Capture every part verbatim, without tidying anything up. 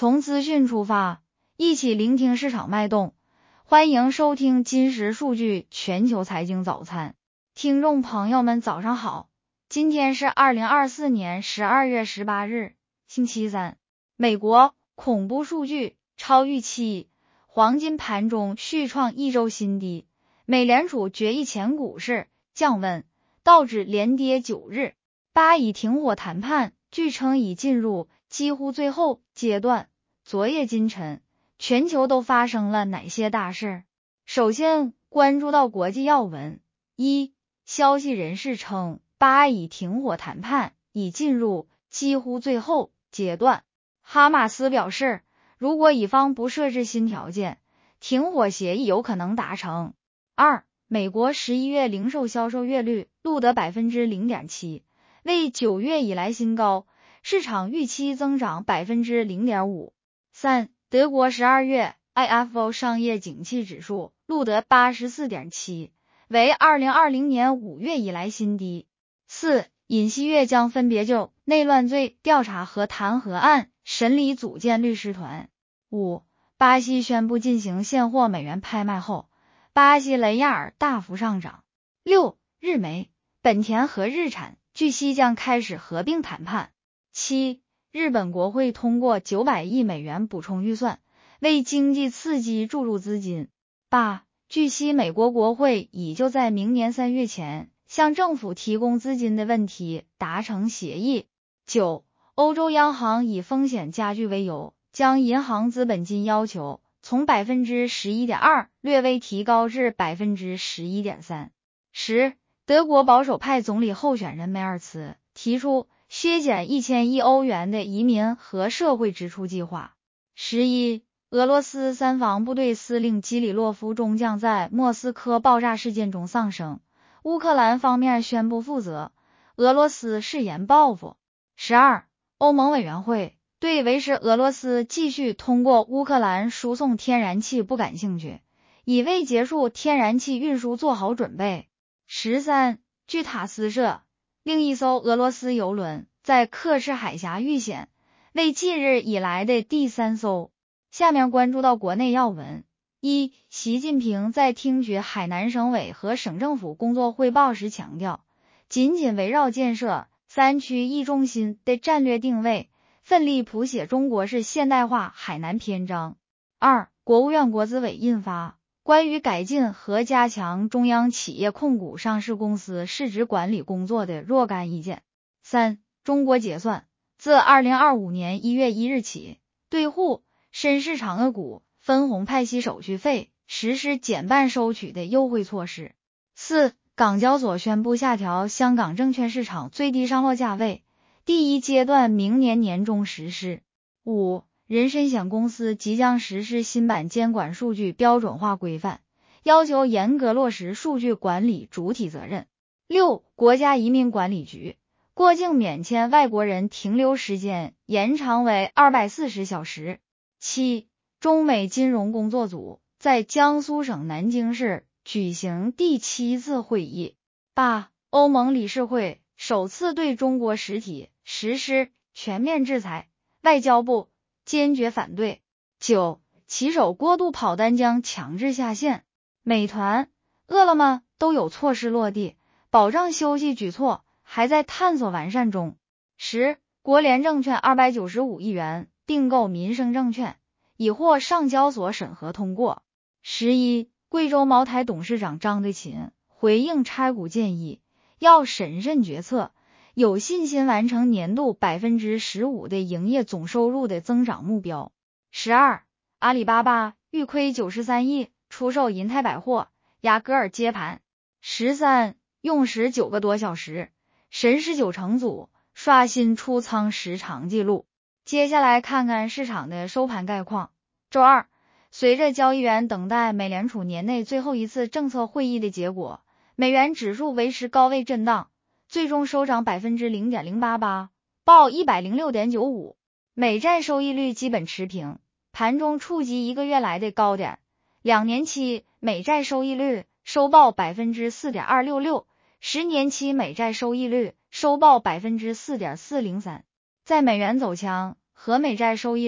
从资讯出发，一起聆听市场脉动。欢迎收听今时数据全球财经早餐。听众朋友们早上好，今天是二零二四年十二月十八日，星期三。美国恐怖数据超预期，黄金盘中续创一周新低。美联储决议前股市降温，道指连跌九日。巴以停火谈判据称已进入几乎最后阶段。昨夜今晨，全球都发生了哪些大事？首先关注到国际要闻。一、消息人士称，巴以停火谈判已进入几乎最后阶段。哈马斯表示，如果以方不设置新条件，停火协议有可能达成。二、美国十一月零售销售月率录得 百分之零点七， 为九月以来新高，市场预期增长 百分之零点五。三、德国十二月 I F O 商业景气指数录得 八十四点七， 为二零二零年五月以来新低。四、尹锡悦将分别就内乱罪调查和弹劾案审理组建律师团。五、巴西宣布进行现货美元拍卖后，巴西雷亚尔大幅上涨。六、日媒，本田和日产据悉将开始合并谈判。七、日本国会通过九百亿美元补充预算，为经济刺激注入资金。八、据悉美国国会已就在明年三月前向政府提供资金的问题达成协议。九、欧洲央行以风险加剧为由，将银行资本金要求从 百分之十一点二 略微提高至 百分之十一点三。十、德国保守派总理候选人梅尔茨提出削减一千亿欧元的移民和社会支出计划。十一、俄罗斯三防部队司令基里洛夫中将在莫斯科爆炸事件中丧生，乌克兰方面宣布负责，俄罗斯誓言报复。十二、欧盟委员会对维持俄罗斯继续通过乌克兰输送天然气不感兴趣，已为结束天然气运输做好准备。十三、据塔斯社，另一艘俄罗斯油轮在刻赤海峡遇险，为近日以来的第三艘。下面关注到国内要闻。一、习近平在听取海南省委和省政府工作汇报时强调，紧紧围绕建设三区一中心的战略定位，奋力谱写中国式现代化海南篇章。二、国务院国资委印发关于改进和加强中央企业控股上市公司市值管理工作的若干意见。三、中国结算自二零二五年一月一日起，对沪深市场 A 股分红派息手续费实施减半收取的优惠措施。四、港交所宣布下调香港证券市场最低上落价位，第一阶段明年年中实施。五、人身险公司即将实施新版监管数据标准化规范，要求严格落实数据管理主体责任。六、国家移民管理局过境免签外国人停留时间延长为二百四十小时。七、中美金融工作组在江苏省南京市举行第七次会议。八、欧盟理事会首次对中国实体实施全面制裁，外交部坚决反对。九、骑手过度跑单将强制下线，美团、饿了么都有措施落地，保障休息举措还在探索完善中。十、国联证券二百九十五亿元并购民生证券，已获上交所审核通过。十一、贵州茅台董事长张德勤回应拆股建议，要审慎决策，有信心完成年度 百分之十五 的营业总收入的增长目标。十二、阿里巴巴预亏九十三亿出售银泰百货，雅戈尔接盘。十三、用时九个多小时，神十九成组刷新出仓时长记录。接下来看看市场的收盘概况。周二，随着交易员等待美联储年内最后一次政策会议的结果，美元指数维持高位震荡，最终收涨 百分之零点零八八， 报 一百零六点九五。美债收益率基本持平，盘中触及一个月来的高点，两年期美债收益率收报 百分之四点二六六， 十年期美债收益率收报 百分之四点四零三。在美元走强和美债收益率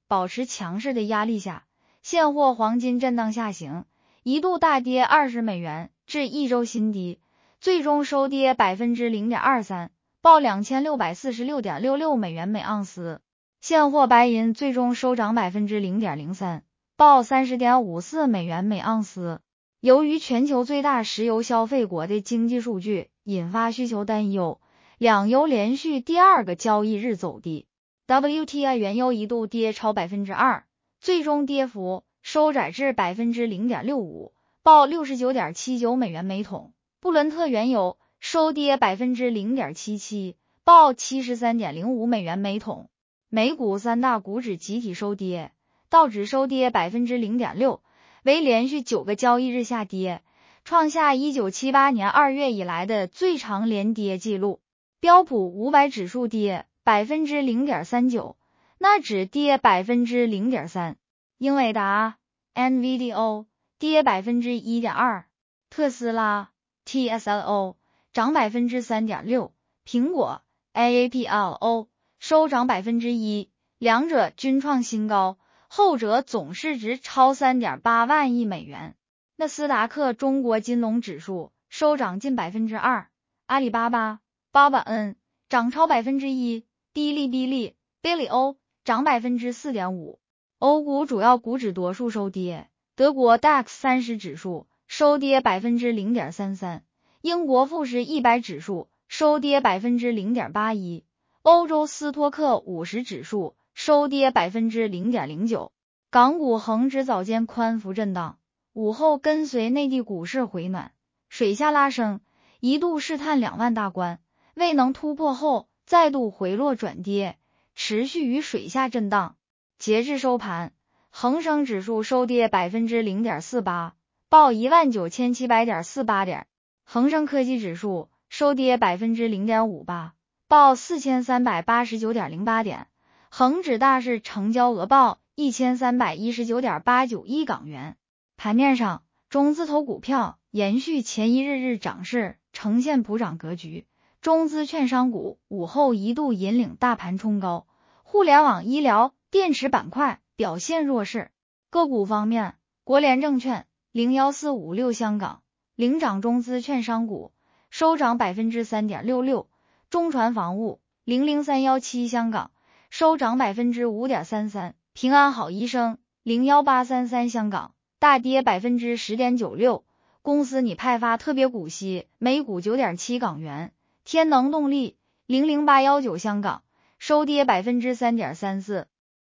保持强势的压力下，现货黄金震荡下行，一度大跌二十美元至一周新低，最终收跌 百分之零点二三， 报 两千六百四十六点六六美元每盎司。现货白银最终收涨 百分之零点零三， 报 三十点五四美元每盎司。由于全球最大石油消费国的经济数据引发需求担忧，两油连续第二个交易日走低。W T I 原油一度跌超 百分之二， 最终跌幅收窄至 百分之零点六五， 报 六十九点七九美元每桶。布伦特原油收跌 百分之零点七七， 报 七十三点零五美元每桶。美股三大股指集体收跌，道指收跌 百分之零点六， 为连续九个交易日下跌，创下一九七八年二月以来的最长连跌记录。标普五百指数跌 百分之零点三九， 纳指跌 百分之零点三， 英伟达 N V D O 跌 百分之一点二， 特斯拉 T S L O 涨 百分之三点六， 苹果 A A P L O 收涨 百分之一， 两者均创新高，后者总市值超 三点八万亿美元。纳斯达克中国金融指数收涨近 百分之二， 阿里巴巴 八百 N 涨超 百分之一， 哔哩哔哩 Bilibili 涨 百分之四点五。 欧股主要股指多数收跌，德国 D A X 三十指数收跌 百分之零点三三， 英国富时一百指数收跌 百分之零点八一，欧洲斯托克五十指数收跌 百分之零点零九。 港股恒指早间宽幅震荡，午后跟随内地股市回暖，水下拉升，一度试探两万大关，未能突破后再度回落转跌，持续于水下震荡。截至收盘，恒生指数收跌 百分之零点四八， 报 一万九千七百点四八点。恒生科技指数收跌 百分之零点五八，报 四千三百八十九点零八点，恒指大市成交额报 一千三百一十九点八九亿港元。盘面上，中字头股票延续前一日日涨势，呈现普涨格局，中资券商股午后一度引领大盘冲高，互联网、医疗、电池板块表现弱势。个股方面，国联证券零一四五六香港领涨中资券商股，收涨 百分之三点六六， 中船防务零零三一七香港收涨 百分之五点三三， 平安好医生零一八三三香港大跌 百分之十点九六， 公司拟派发特别股息每股 九点七港元。天能动力零零八一九香港收跌 百分之三点三四。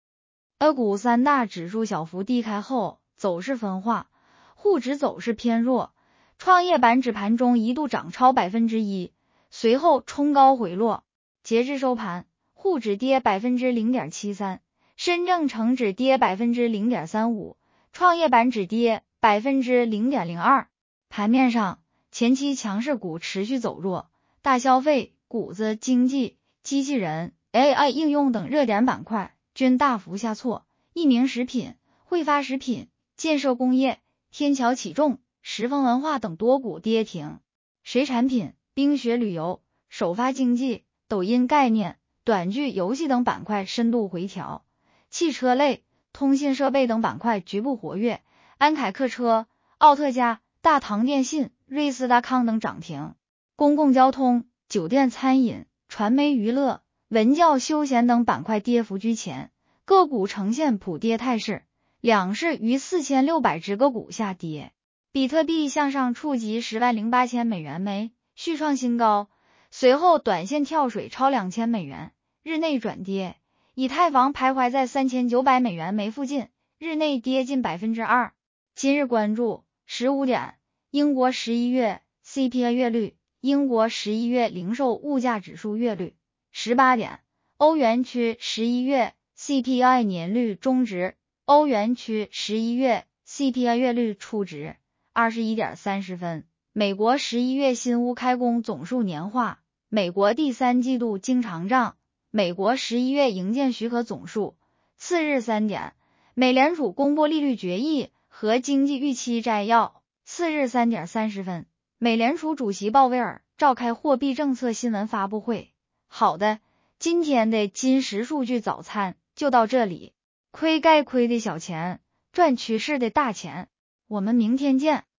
A 股三大指数小幅低开后走势分化，沪指走势偏弱，创业板指盘中一度涨超 百分之一， 随后冲高回落。截至收盘，沪指跌 百分之零点七三， 深证成指跌 百分之零点三五， 创业板指跌 百分之零点零二。 盘面上，前期强势股持续走弱，大消费、谷子、经济、机器人、A I 应用等热点板块均大幅下挫，益民食品、汇发食品、建设工业、天桥启重、时丰文化等多股跌停。水产品、冰雪旅游、首发经济、抖音概念、短剧游戏等板块深度回调，汽车类、通信设备等板块局部活跃，安凯客车、奥特家、大唐电信、瑞思达康等涨停。公共交通、酒店餐饮、传媒娱乐、文教休闲等板块跌幅居前，个股呈现普跌态势，两市逾四千六百只个股下跌。比特币向上触及十万零八千美元枚，续创新高，随后短线跳水超两千美元，日内转跌。以太坊徘徊在三千九百美元枚附近，日内跌近 百分之二。 今日关注十五点，英国十一月 C P I 月率，英国十一月零售物价指数月率。十八点，欧元区十一月 C P I 年率中值，欧元区十一月 C P I 月率初值。二十一点三十分，美国十一月新屋开工总数年化，美国第三季度经常账，美国十一月营建许可总数。次日三点，美联储公布利率决议和经济预期摘要。次日三点三十分，美联储主席鲍威尔召开货币政策新闻发布会。好的，今天的金石数据早餐就到这里。 亏该亏的小钱，赚趋势的大钱。我们明天见。